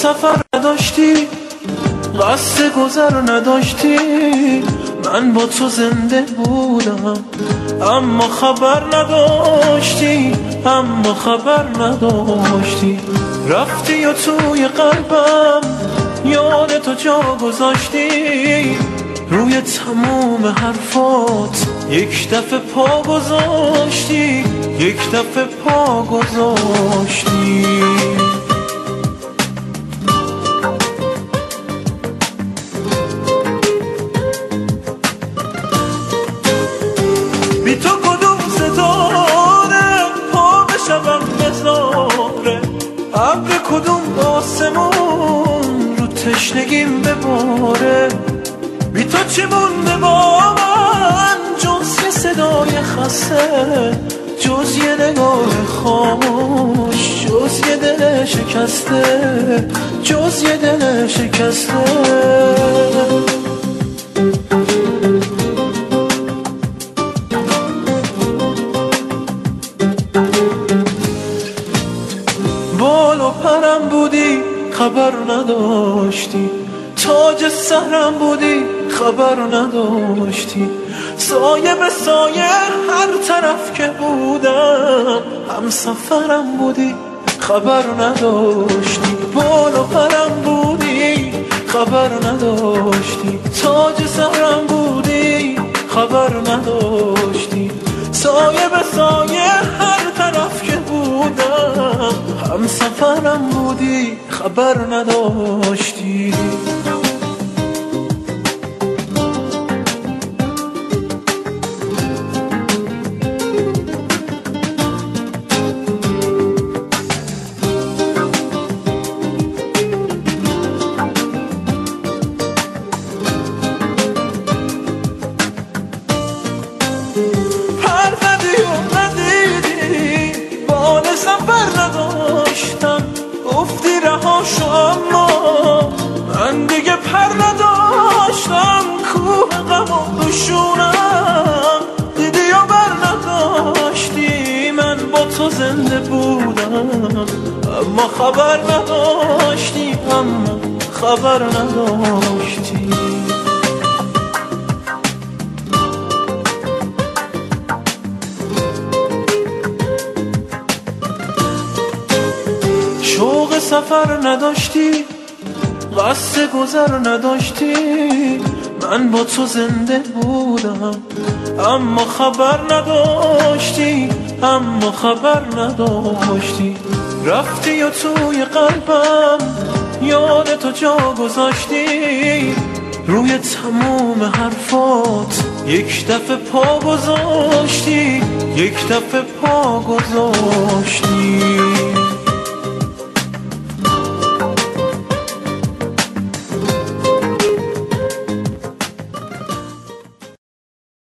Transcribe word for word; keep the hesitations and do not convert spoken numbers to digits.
سفر نداشتی، قصد گذر نداشتی، من با تو زنده بودم اما خبر نداشتی، اما خبر نداشتی. رفتی و توی قلبم یاد تو جا گذاشتی، روی تموم حرفات یک دفعه پا گذاشتی، یک دفعه پا گذاشتی. بی تو کدوم ستاره پا بشم بذاره، ابر کدوم آسمون رو تشنگیم بباره. بی تو چی مونده با من جز یه صدای خسته، جز یه نگاه خاموش، جز یه دل شکسته، جز یه دل شکسته. بال و پرم بودی خبر نداشتی، تاج سرم بودی خبر نداشتی، سایه به سایه هر طرف که بودم هم سفرم بودی خبر نداشتی. بال و پرم بودی خبر نداشتی، تاج سرم بودی خبر نداشتی، سایه به سایه هر طرف که بودم هم سفرم بودی خبر نداشتی. سفر نداشتم گفتی رهاشو، اما من دیگه پر نداشتم، کوه غم و دوشونم دیدی و بر نداشتی. من با تو زنده بودم اما خبر نداشتی، اما خبر نداشتی. شوق سفر نداشتی، قصد گذر نداشتی، من با تو زنده بودم اما خبر نداشتی، اما خبر نداشتی. رفتی و توی قلبم یاد تو جا گذاشتی، روی تموم حرفات یک دفعه پا گذاشتی، یک دفعه پا گذاشتی.